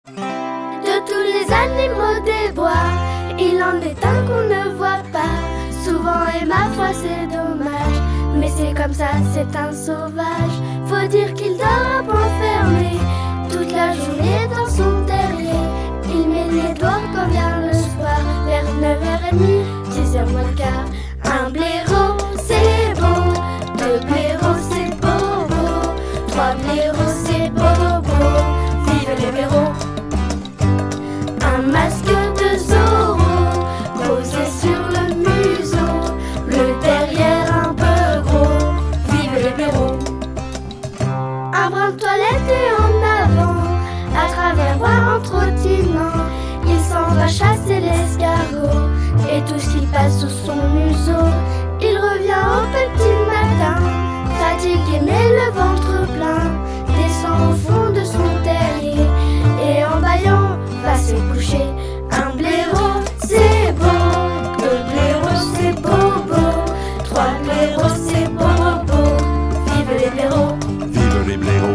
De tous les animaux des bois, il en est un qu'on ne voit pas souvent et ma foi c'est dommage. Mais c'est comme ça, c'est un sauvage. Faut dire qu'il dort enfermé toute la journée dans son terrier. Il met les doigts quand vient le soir, vers 9h30, 10h moins le quart. Un blaireau c'est beau, deux blaireaux c'est bobo, trois blaireaux c'est bobo, vive les blaireaux. Un masque de Zorro posé sur le museau, le derrière un peu gros, vive les blaireaux. Un brin de toilette et en avant, à travers bois en trottinant, il s'en va chasser l'escargot et tout ce qui passe sous son museau. Il revient au petit matin, fatigué mais le ventre plein, descend au fond de son terrier et en bâillant va se coucher. Un blaireau c'est beau, deux blaireaux c'est bobo, trois blaireaux c'est bobo, vive les blaireaux. Vive les blaireaux.